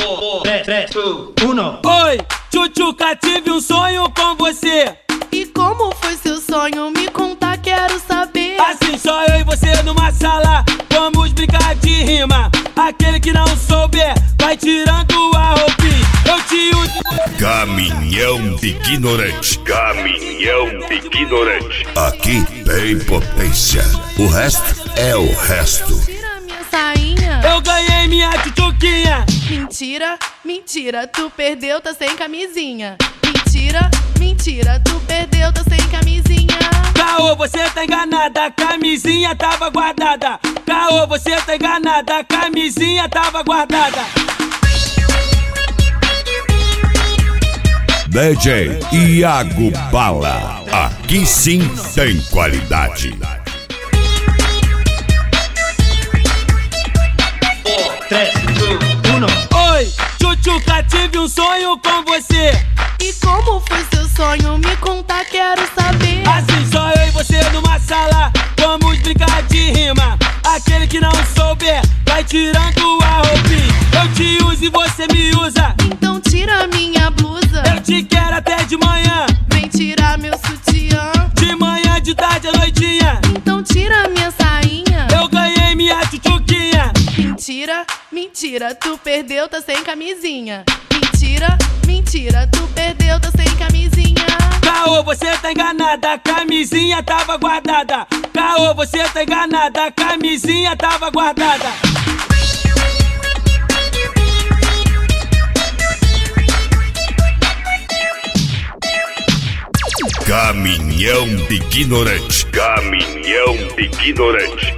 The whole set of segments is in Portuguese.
3, 2, 1. Oi, Tchutchuca, tive um sonho com você. E como foi seu sonho? Me conta, quero saber. Assim, só eu e você numa sala, vamos brincar de rima. Aquele que não souber, vai tirando a roupinha. Eu te uso. Caminhão de ignorante. Caminhão de ignorante. Aqui tem potência. O resto é o resto. Tira minha sainha. Eu ganhei minha tchutchuquinha. Mentira, mentira, tu perdeu, tá sem camisinha. Mentira, mentira, tu perdeu, tá sem camisinha. Caô, você tá enganada, a camisinha tava guardada. Caô, você tá enganada, a camisinha tava guardada. DJ Iago Bala. Aqui sim tem qualidade. 3, 2, 1. Oi, Tchutchuca, tive um sonho com você. E como foi seu sonho? Me conta, quero saber. Assim, só eu e você numa sala, vamos brincar de rima. Aquele que não souber, vai tirando a roupinha. Eu te uso e você me usa. Então tira minha blusa. Eu te quero até de manhã. Vem tirar meu sutiã. De manhã, de tarde, à noitinha. Então tira minha sainha. Eu ganhei minha tchutchuquinha. Mentira, mentira, tu perdeu, tá sem camisinha. Mentira, mentira, tu perdeu, tá sem camisinha. Caô, você tá enganada, a camisinha tava guardada. Caô, você tá enganada, a camisinha tava guardada. Caminhão de ignorante. Caminhão de ignorante.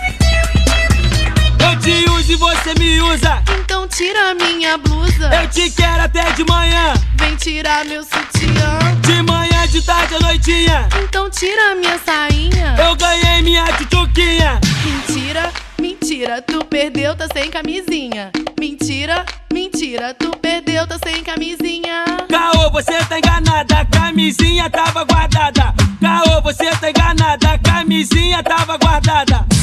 Eu te uso e você me usa. Então tira minha blusa. Eu te quero até de manhã. Vem tirar meu sutiã. De manhã, de tarde, à noitinha. Então tira minha sainha. Eu ganhei minha tchutchuquinha. Mentira, mentira, tu perdeu, tá sem camisinha. Mentira, mentira, tu perdeu, tá sem camisinha. Caô, você tá enganada, a camisinha tava guardada. Caô, você tá enganada, a camisinha tava guardada.